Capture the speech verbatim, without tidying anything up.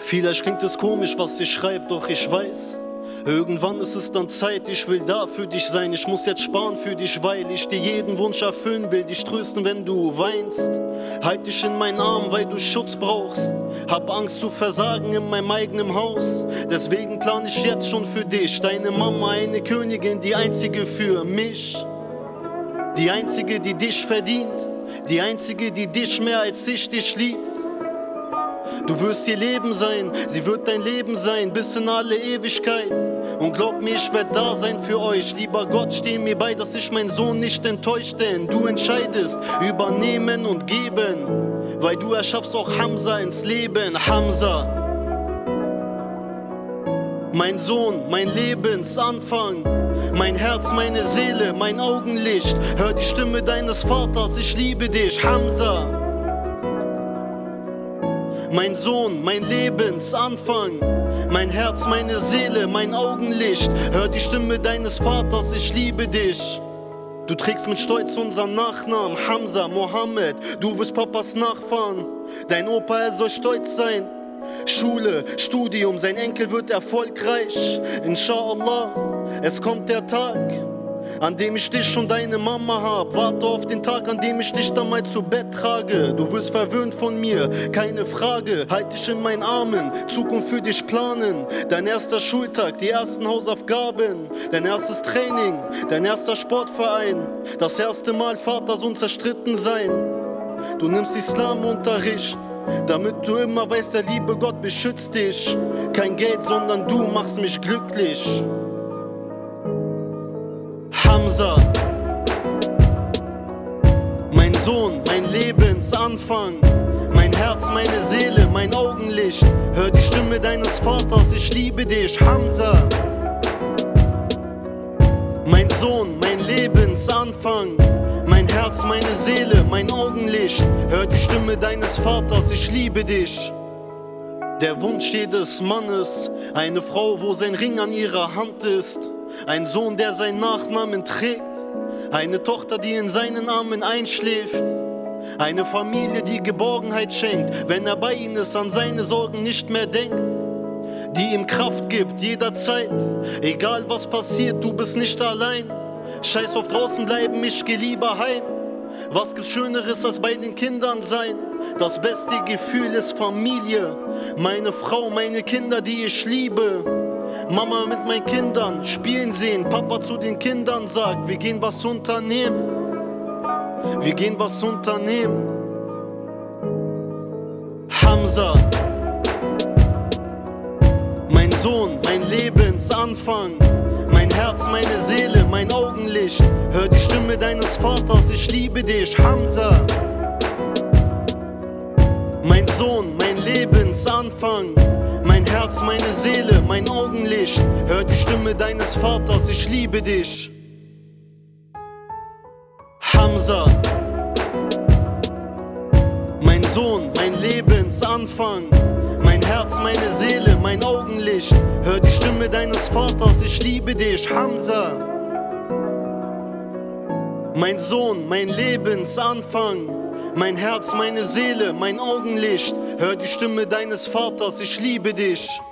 Vielleicht klingt es komisch, was ich schreib, doch ich weiß, irgendwann ist es dann Zeit, ich will da für dich sein. Ich muss jetzt sparen für dich, weil ich dir jeden Wunsch erfüllen will. Dich trösten, wenn du weinst. Halt dich in meinen Arm, weil du Schutz brauchst. Hab Angst zu versagen in meinem eigenen Haus. Deswegen plan ich jetzt schon für dich. Deine Mama, eine Königin, die einzige für mich. Die einzige, die dich verdient. Die einzige, die dich mehr als ich dich liebt. Du wirst ihr Leben sein, sie wird dein Leben sein, bis in alle Ewigkeit. Und glaub mir, ich werd da sein für euch. Lieber Gott, steh mir bei, dass ich meinen Sohn nicht enttäuscht, denn du entscheidest übernehmen und geben, weil du erschaffst auch Hamza ins Leben. Hamza, mein Sohn, mein Lebensanfang, mein Herz, meine Seele, mein Augenlicht. Hör die Stimme deines Vaters, ich liebe dich, Hamza. Mein Sohn, mein Lebensanfang, mein Herz, meine Seele, mein Augenlicht. Hör die Stimme deines Vaters, ich liebe dich. Du trägst mit Stolz unseren Nachnamen, Hamza, Mohammed. Du wirst Papas Nachfahren, dein Opa, er soll stolz sein. Schule, Studium, sein Enkel wird erfolgreich. Inshallah, es kommt der Tag, an dem ich dich und deine Mama hab. Warte auf den Tag, an dem ich dich dann mal zu Bett trage. Du wirst verwöhnt von mir, keine Frage. Halt dich in meinen Armen, Zukunft für dich planen. Dein erster Schultag, die ersten Hausaufgaben. Dein erstes Training, dein erster Sportverein. Das erste Mal Vater-Sohn zerstritten sein. Du nimmst Islamunterricht, damit du immer weißt, der liebe Gott beschützt dich. Kein Geld, sondern du machst mich glücklich. Hamza, mein Sohn, mein Lebensanfang, mein Herz, meine Seele, mein Augenlicht. Hör die Stimme deines Vaters, ich liebe dich, Hamza. Mein Sohn, mein Lebensanfang, mein Herz, meine Seele, mein Augenlicht. Hör die Stimme deines Vaters, ich liebe dich. Der Wunsch jedes Mannes, eine Frau, wo sein Ring an ihrer Hand ist. Ein Sohn, der seinen Nachnamen trägt. Eine Tochter, die in seinen Armen einschläft. Eine Familie, die Geborgenheit schenkt, wenn er bei ihnen ist, an seine Sorgen nicht mehr denkt. Die ihm Kraft gibt, jederzeit. Egal was passiert, du bist nicht allein. Scheiß auf draußen bleiben, ich geh lieber heim. Was gibt's Schöneres als bei den Kindern sein? Das beste Gefühl ist Familie. Meine Frau, meine Kinder, die ich liebe. Mama mit meinen Kindern spielen sehen. Papa zu den Kindern sagt, wir gehen was unternehmen. Wir gehen was unternehmen. Hamza, mein Sohn, mein Lebensanfang, mein Herz, meine Seele, mein Augenlicht. Hör die Stimme deines Vaters, ich liebe dich, Hamza. Mein Sohn, mein Lebensanfang, mein Herz, meine Seele, mein Augenlicht. Hör die Stimme deines Vaters, ich liebe dich. Hamza, mein Sohn, mein Lebensanfang, mein Herz, meine Seele, mein Augenlicht. Hör die Stimme deines Vaters, ich liebe dich, Hamza. Mein Sohn, mein Lebensanfang, mein Herz, meine Seele, mein Augenlicht. Hör die Stimme deines Vaters, ich liebe dich.